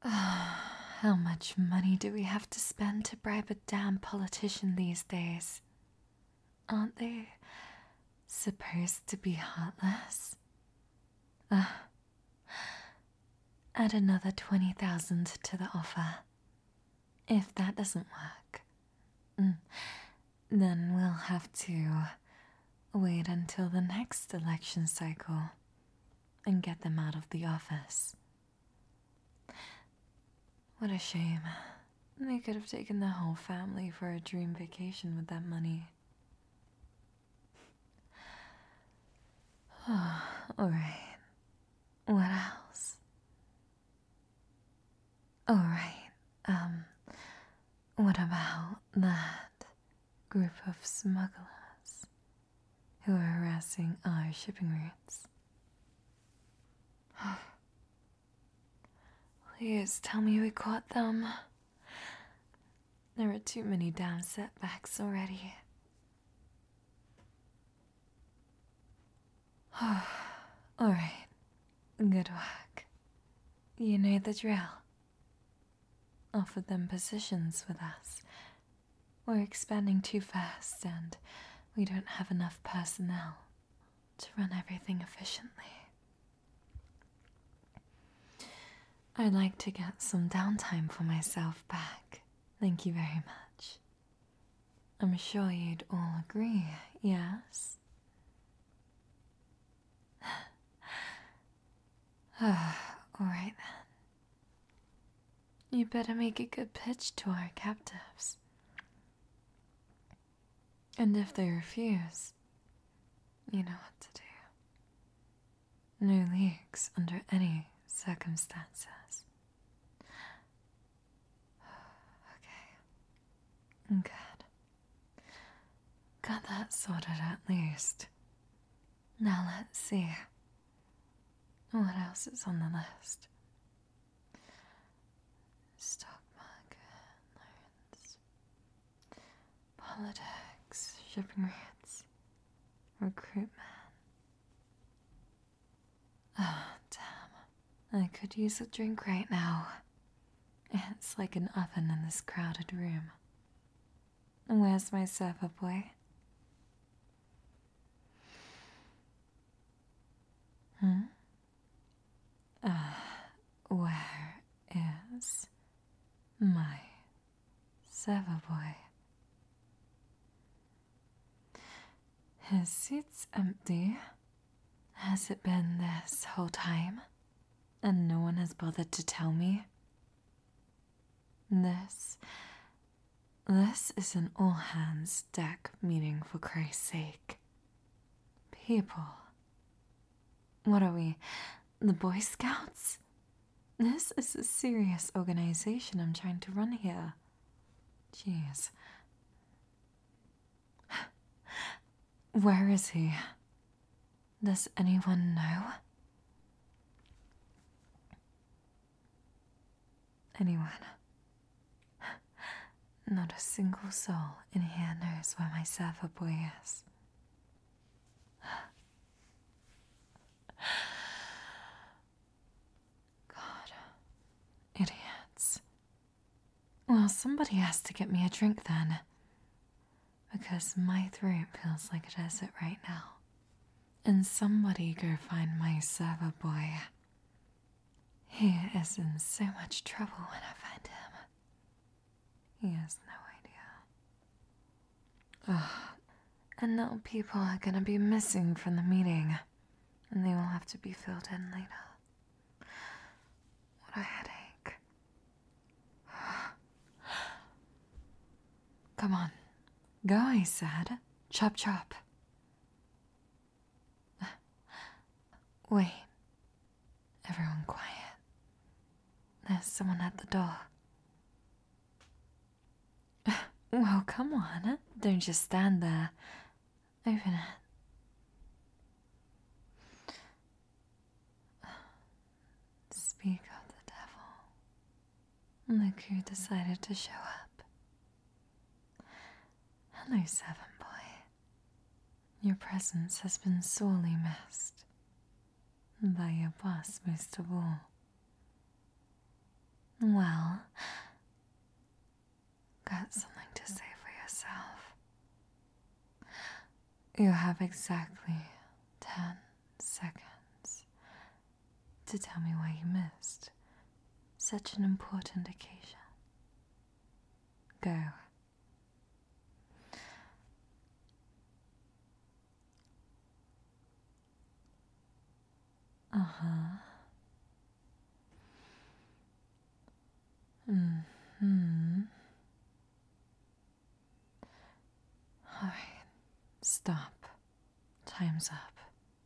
How much money do we have to spend to bribe a damn politician these days? Aren't they supposed to be heartless? Add another 20,000 to the offer. If that doesn't work, then we'll have to wait until the next election cycle and get them out of the office. What a shame. They could have taken the whole family for a dream vacation with that money. Alright. What else? Alright, what about that group of smugglers who are harassing our shipping routes? Please tell me we caught them. There are too many damn setbacks already. Alright, good work. You know the drill. Offer them positions with us. We're expanding too fast and we don't have enough personnel to run everything efficiently. I'd like to get some downtime for myself back. Thank you very much. I'm sure you'd all agree, yes? Alright then. You better make a good pitch to our captives. And if they refuse, you know what to do. No leaks under any circumstances. Okay. Good. Got that sorted at least. Now let's see. What else is on the list? Stock market, loans, politics, shipping rates, recruitment. Oh, damn. I could use a drink right now. It's like an oven in this crowded room. Where's my server boy? Where is my server boy? His seat's empty. Has it been this whole time? And no one has bothered to tell me? This is an all-hands deck meeting, for Christ's sake. People. What are we, the Boy Scouts? This is a serious organization I'm trying to run here. Jeez. Where is he? Does anyone know? Anyone? Not a single soul in here knows where my server boy is. God. Idiots. Well, somebody has to get me a drink then. Because my throat feels like a desert right now. And somebody go find my server boy. He is in so much trouble when I find him. He has no idea. Ugh. And now people are gonna be missing from the meeting. And they will have to be filled in later. What a headache. Come on. Go, I said. Chop chop. Wait. Everyone quiet. There's someone at the door. Well, come on. Don't just stand there. Open it. Speak of the devil. Look who decided to show up. Hello, Seven Boy. Your presence has been sorely missed. By your boss, most of all. Well, got something to say for yourself. You have exactly 10 seconds to tell me why you missed such an important occasion. Go. Uh-huh. Mm-hmm. Alright, stop. Time's up.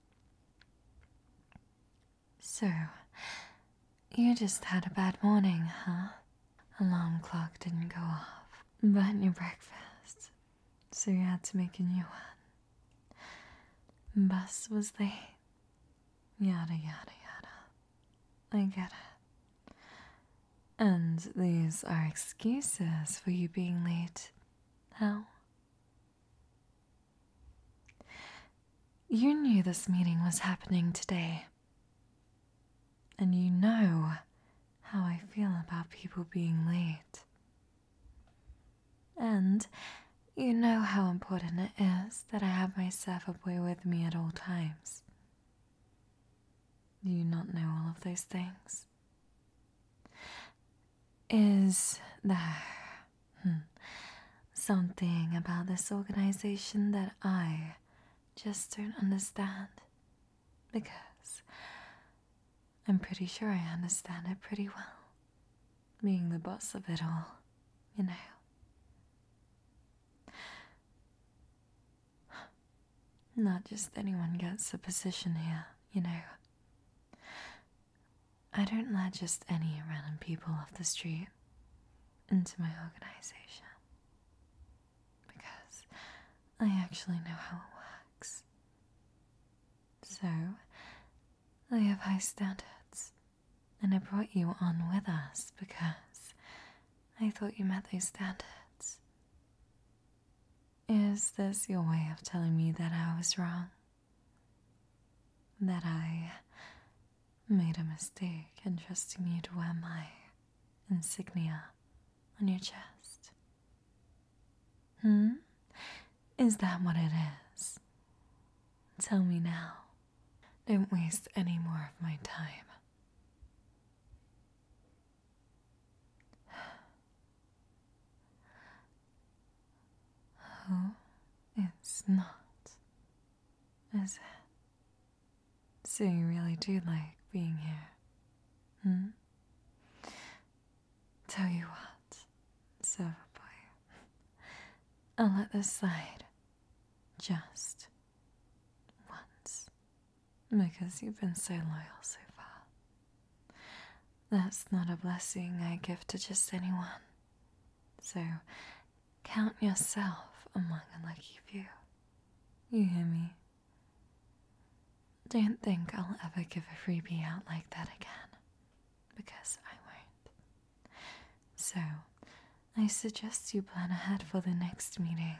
So, you just had a bad morning, huh? Alarm clock didn't go off. Burnt your breakfast, so you had to make a new one. Bus was late. Yada yada yada. I get it. And these are excuses for you being late. How? You knew this meeting was happening today. And you know how I feel about people being late. And you know how important it is that I have my server boy with me at all times. Do you not know all of those things? Is there something about this organization that I just don't understand? Because I'm pretty sure I understand it pretty well. Being the boss of it all, you know. Not just anyone gets a position here, you know. I don't let just any random people off the street into my organization. Because I actually know how it works. So, I have high standards. And I brought you on with us because I thought you met those standards. Is this your way of telling me that I was wrong? That I made a mistake in trusting you to wear my insignia on your chest? Is that what it is? Tell me now. Don't waste any more of my time. Oh, it's not, is it? So you really do like being here, Tell you what, server boy, I'll let this slide just once, because you've been so loyal so far. That's not a blessing I give to just anyone, so count yourself among a lucky few. You hear me? Don't think I'll ever give a freebie out like that again, because I won't. So, I suggest you plan ahead for the next meeting.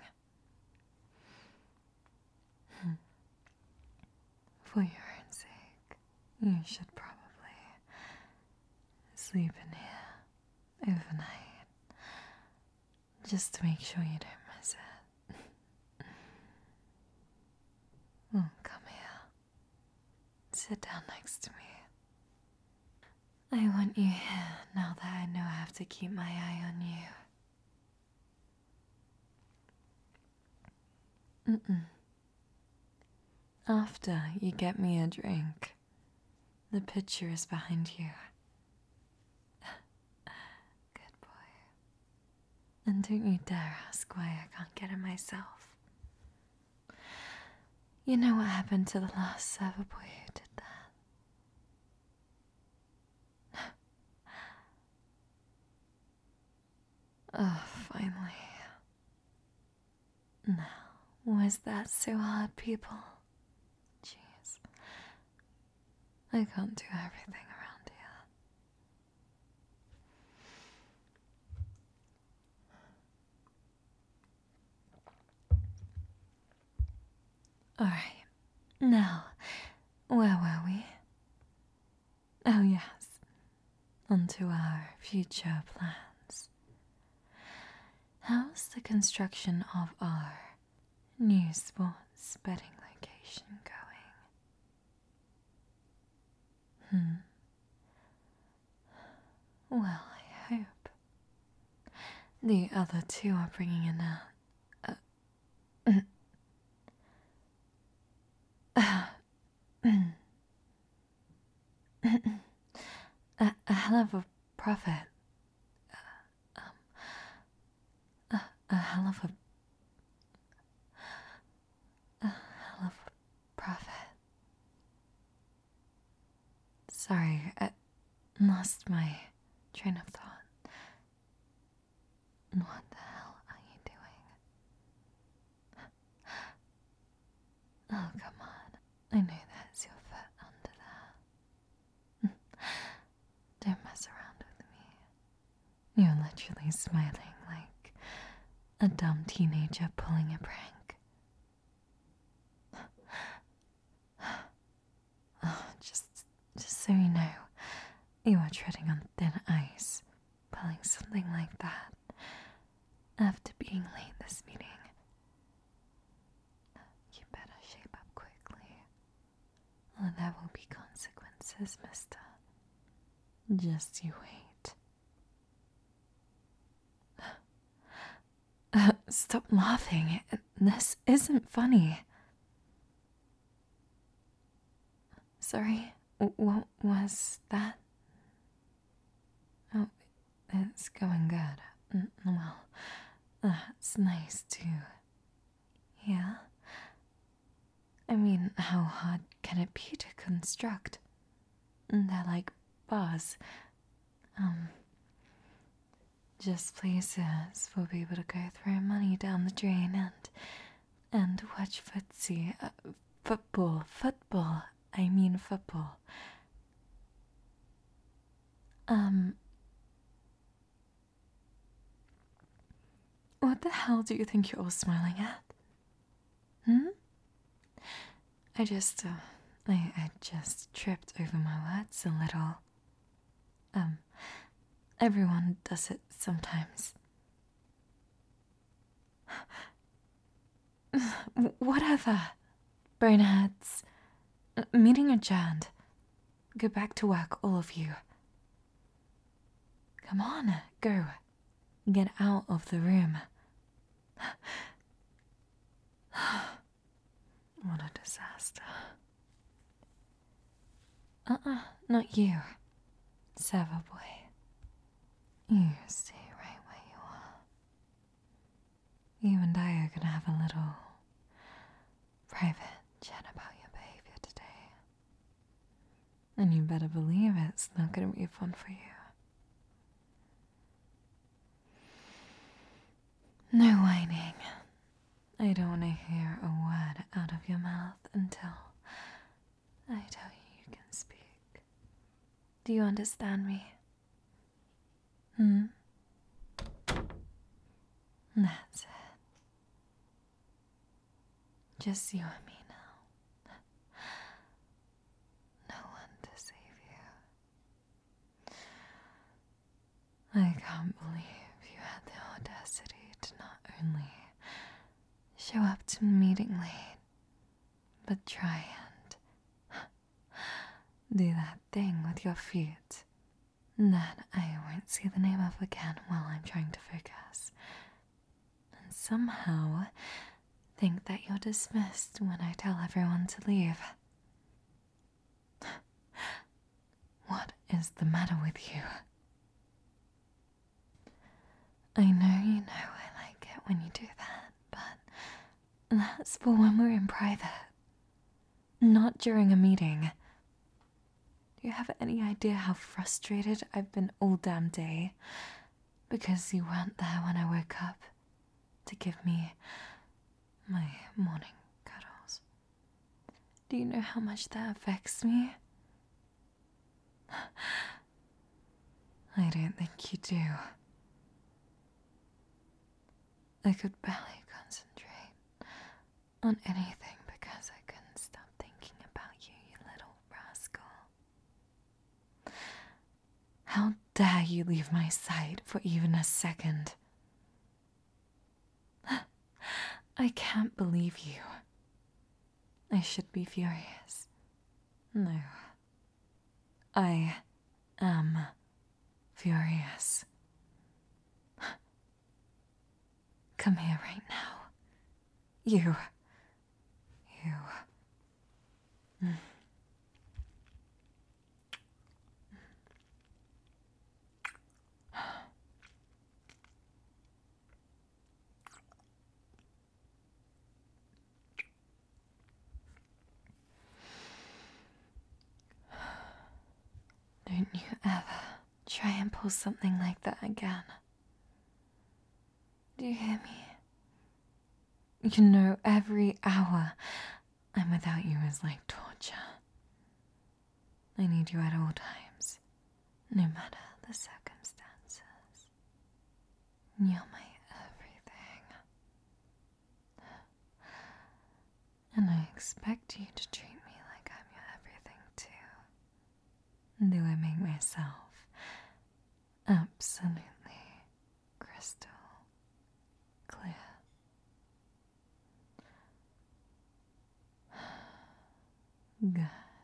For your own sake, you should probably sleep in here overnight, just to make sure you don't miss it. Oh, come here. Sit down next to me. I want you here now that I know I have to keep my eye on you. After you get me a drink, the picture is behind you. Good boy. And don't you dare ask why I can't get it myself. You know what happened to the last server boy who did that? Oh, finally. Now, was that so hard, people? Jeez. I can't do everything around here. Alright. Now, where were we? Oh, yes. onto our future plans. How's the construction of our new sports betting location going? Well, I hope. The other two are bringing in a hell of a profit. A hell of a profit. Sorry, I lost my train of thought. What the hell are you doing? Oh, come on. I know that's your foot under there. Don't mess around with me. You're literally smiling like a dumb teenager pulling a prank. Oh, just so you know, you are treading on thin ice, pulling something like that after being late this meeting. You better shape up quickly, or there will be consequences, mister. Just you wait. Stop laughing. This isn't funny. Sorry, what was that? Oh, it's going good. Well, that's nice to hear. I mean, how hard can it be to construct? They're like bars. Just places for people to go throw money down the drain and watch footsie. Football. I mean football. What the hell do you think you're all smiling at? I just tripped over my words a little. Everyone does it sometimes. Whatever. Boneheads. Meeting adjourned. Go back to work, all of you. Come on, go. Get out of the room. What a disaster. Not you. Server boy. You stay right where you are. You and I are gonna have a little private chat about your behavior today. And you better believe it's not gonna be fun for you. No whining. I don't want to hear a word out of your mouth until I tell you you can speak. Do you understand me? That's it. Just you and me now. No one to save you. I can't believe you had the audacity to not only show up to the meeting late, but try and do that thing with your feet that I won't see the name of again while I'm trying to focus. And somehow think that you're dismissed when I tell everyone to leave. What is the matter with you? I know you know I like it when you do that, but that's for when we're in private, not during a meeting. Do you have any idea how frustrated I've been all damn day because you weren't there when I woke up to give me my morning cuddles? Do you know how much that affects me? I don't think you do. I could barely concentrate on anything because I couldn't stop thinking about you, you little rascal. How dare you leave my side for even a second? I can't believe you. I should be furious. No. I am furious. Come here right now. You. Don't you ever try and pull something like that again. Do you hear me? You know, every hour I'm without you is like torture. I need you at all times, no matter the circumstances. You're my everything. And I expect you to treat me like I'm your everything too. Do I make myself absolutely crystal clear? Good.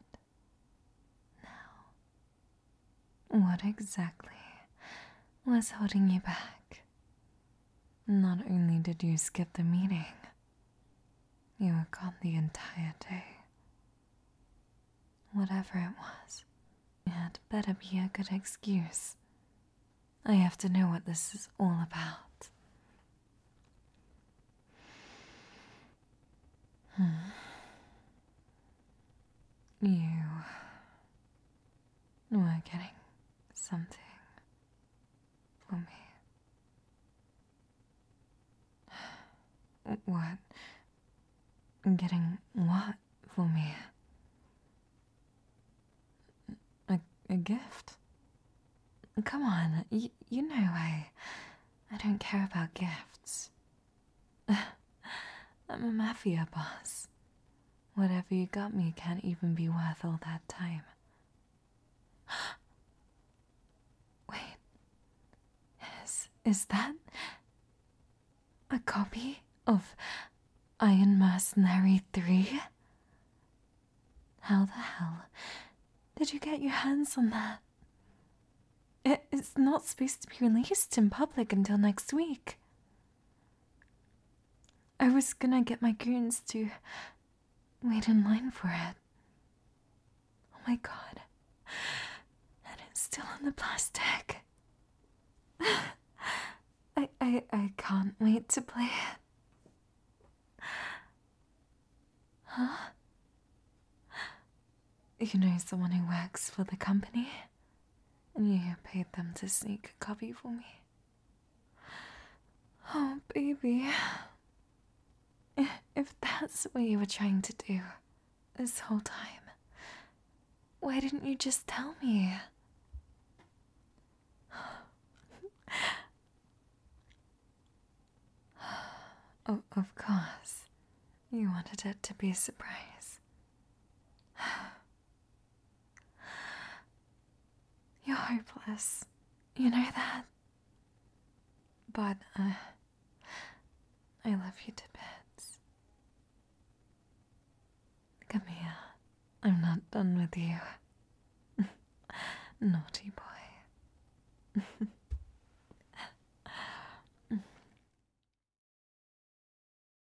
Now, what exactly was holding you back? Not only did you skip the meeting, you were gone the entire day. Whatever it was, it had better be a good excuse. I have to know what this is all about. You were getting something for me. What? Getting what for me? A gift? Come on, you know I don't care about gifts. I'm a mafia boss. Whatever you got me can't even be worth all that time. Wait, is that a copy of Iron Mercenary 3? How the hell did you get your hands on that? It's not supposed to be released in public until next week. I was gonna get my goons to wait in line for it. Oh my god. And it's still in the plastic. I can't wait to play it. Huh? You know someone who works for the company? And you paid them to sneak a copy for me? Oh, baby. If that's what you were trying to do this whole time, why didn't you just tell me? Oh, of course. You wanted it to be a surprise. You're hopeless. You know that? But, I love you to bits. Come here. I'm not done with you. Naughty boy.